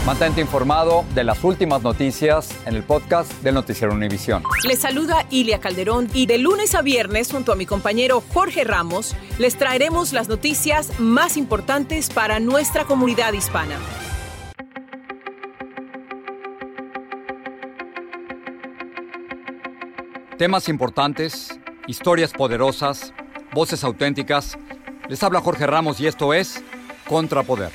Mantente informado de las últimas noticias en el podcast del Noticiero Univisión. Les saluda Ilia Calderón y de lunes a viernes, junto a mi compañero Jorge Ramos, les traeremos las noticias más importantes para nuestra comunidad hispana. Temas importantes, historias poderosas, voces auténticas. Les habla Jorge Ramos y esto es Contrapoder.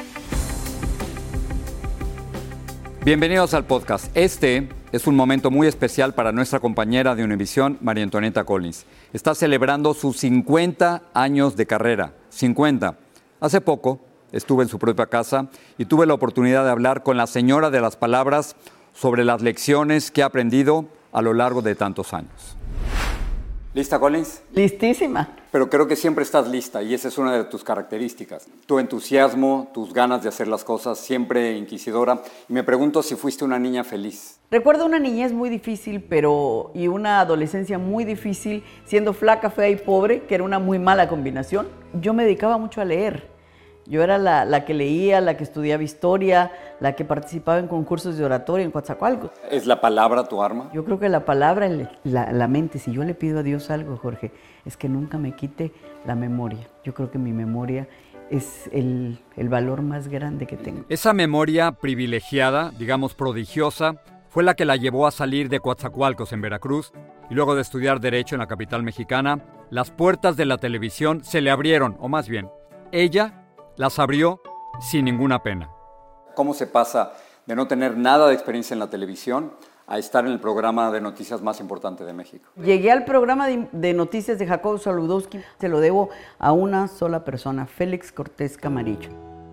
Bienvenidos al podcast. Este es un momento muy especial para nuestra compañera de Univisión, María Antonieta Collins. Está celebrando sus 50 años de carrera. 50. Hace poco estuve en su propia casa y tuve la oportunidad de hablar con la señora de las palabras sobre las lecciones que ha aprendido a lo largo de tantos años. ¿Lista, Collins? Listísima. Pero creo que siempre estás lista y esa es una de tus características. Tu entusiasmo, tus ganas de hacer las cosas, siempre inquisidora. Y me pregunto si fuiste una niña feliz. Recuerdo una niñez muy difícil, y una adolescencia muy difícil, siendo flaca, fea y pobre, que era una muy mala combinación. Yo me dedicaba mucho a leer. Yo era la que leía, la que estudiaba historia, la que participaba en concursos de oratoria en Coatzacoalcos. ¿Es la palabra tu arma? Yo creo que la palabra, la mente, si yo le pido a Dios algo, Jorge, es que nunca me quite la memoria. Yo creo que mi memoria es el valor más grande que tengo. Esa memoria privilegiada, digamos prodigiosa, fue la que la llevó a salir de Coatzacoalcos en Veracruz y luego de estudiar Derecho en la capital mexicana. Las puertas de la televisión se le abrieron, o más bien, ella las abrió sin ninguna pena. ¿Cómo se pasa de no tener nada de experiencia en la televisión a estar en el programa de noticias más importante de México? Llegué al programa de noticias de Jacobo Saludowski. Se lo debo a una sola persona, Félix Cortés Camarillo.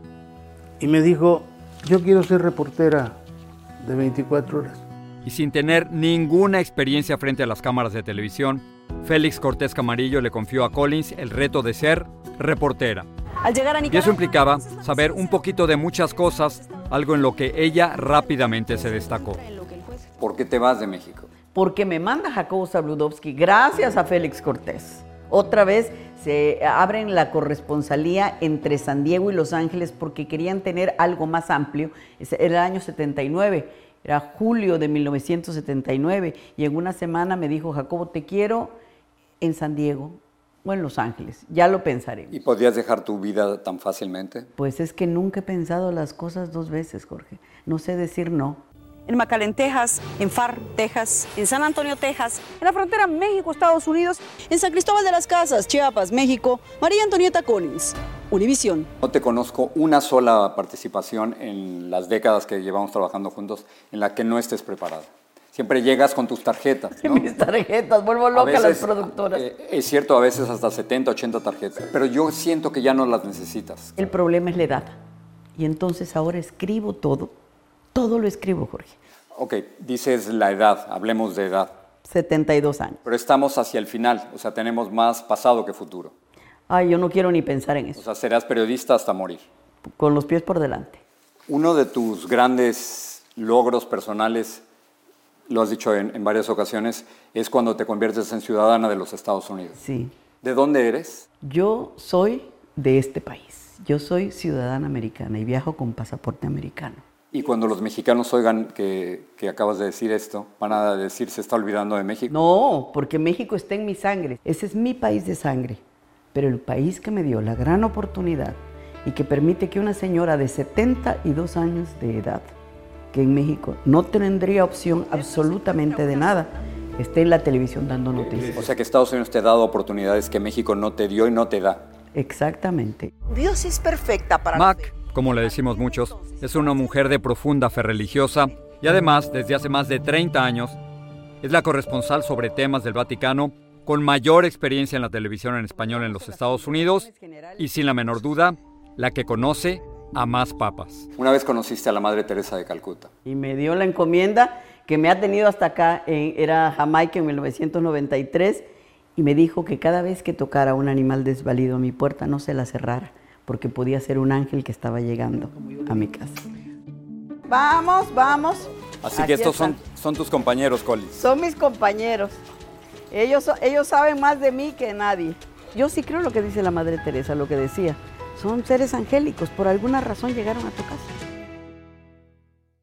Y me dijo, yo quiero ser reportera de 24 horas. Y sin tener ninguna experiencia frente a las cámaras de televisión, Félix Cortés Camarillo le confió a Collins el reto de ser reportera. Al llegar a Nicaragua, y eso implicaba saber un poquito de muchas cosas, algo en lo que ella rápidamente se destacó. ¿Por qué te vas de México? Porque me manda Jacobo Saludowski, gracias a Félix Cortés. Otra vez se abren la corresponsalía entre San Diego y Los Ángeles porque querían tener algo más amplio. Era el año 79, era julio de 1979, y en una semana me dijo, Jacobo, te quiero en San Diego o en Los Ángeles, ya lo pensaremos. ¿Y podías dejar tu vida tan fácilmente? Pues es que nunca he pensado las cosas dos veces, Jorge. No sé decir no. En McAllen, Texas, en Far, Texas, en San Antonio, Texas, en la frontera México-Estados Unidos, en San Cristóbal de las Casas, Chiapas, México, María Antonieta Collins, Univisión. No te conozco una sola participación en las décadas que llevamos trabajando juntos en la que no estés preparada. Siempre llegas con tus tarjetas, ¿no? Mis tarjetas, vuelvo loca a las productoras. Es cierto, a veces hasta 70, 80 tarjetas, pero yo siento que ya no las necesitas. El problema es la edad. Y entonces ahora escribo todo lo escribo, Jorge. Ok, dices la edad, hablemos de edad. 72 años. Pero estamos hacia el final, o sea, tenemos más pasado que futuro. Ay, yo no quiero ni pensar en eso. O sea, serás periodista hasta morir. Con los pies por delante. Uno de tus grandes logros personales, lo has dicho en varias ocasiones, es cuando te conviertes en ciudadana de los Estados Unidos. Sí. ¿De dónde eres? Yo soy de este país. Yo soy ciudadana americana y viajo con pasaporte americano. Y cuando los mexicanos oigan que acabas de decir esto, van a decir, ¿se está olvidando de México? No, porque México está en mi sangre. Ese es mi país de sangre. Pero el país que me dio la gran oportunidad y que permite que una señora de 72 años de edad, que en México no tendría opción absolutamente de nada, esté en la televisión dando noticias. O sea que Estados Unidos te ha dado oportunidades que México no te dio y no te da. Exactamente. Dios es perfecta para Mac, como le decimos muchos, es una mujer de profunda fe religiosa y además, desde hace más de 30 años, es la corresponsal sobre temas del Vaticano con mayor experiencia en la televisión en español en los Estados Unidos y, sin la menor duda, la que conoce a más papas. Una vez conociste a la Madre Teresa de Calcuta. Y me dio la encomienda que me ha tenido hasta acá, era Jamaica en 1993, y me dijo que cada vez que tocara un animal desvalido a mi puerta no se la cerrara, porque podía ser un ángel que estaba llegando a mi casa. Vamos, vamos. Así que estos son tus compañeros, Collins. Son mis compañeros. Ellos saben más de mí que nadie. Yo sí creo lo que dice la Madre Teresa, lo que decía. Son seres angélicos, por alguna razón llegaron a tu casa.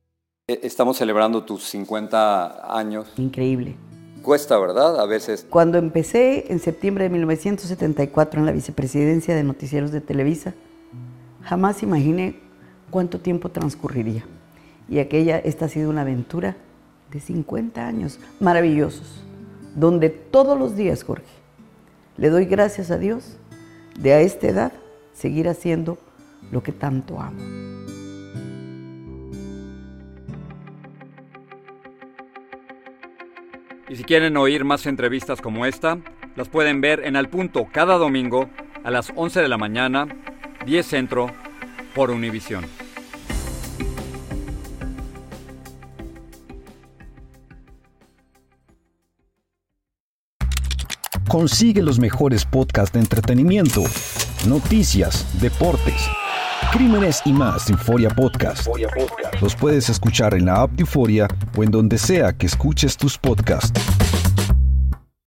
Estamos celebrando tus 50 años. Increíble. Cuesta, ¿verdad? A veces. Cuando empecé en septiembre de 1974 en la vicepresidencia de Noticieros de Televisa, jamás imaginé cuánto tiempo transcurriría. Y esta ha sido una aventura de 50 años maravillosos, donde todos los días, Jorge, le doy gracias a Dios de a esta edad seguir haciendo lo que tanto amo. Y si quieren oír más entrevistas como esta, las pueden ver en Al Punto cada domingo a las 11 de la mañana, 10 Centro, por Univisión. Consigue los mejores podcasts de entretenimiento, noticias, deportes, crímenes y más de Euforia Podcast. Los puedes escuchar en la app de Euforia o en donde sea que escuches tus podcasts.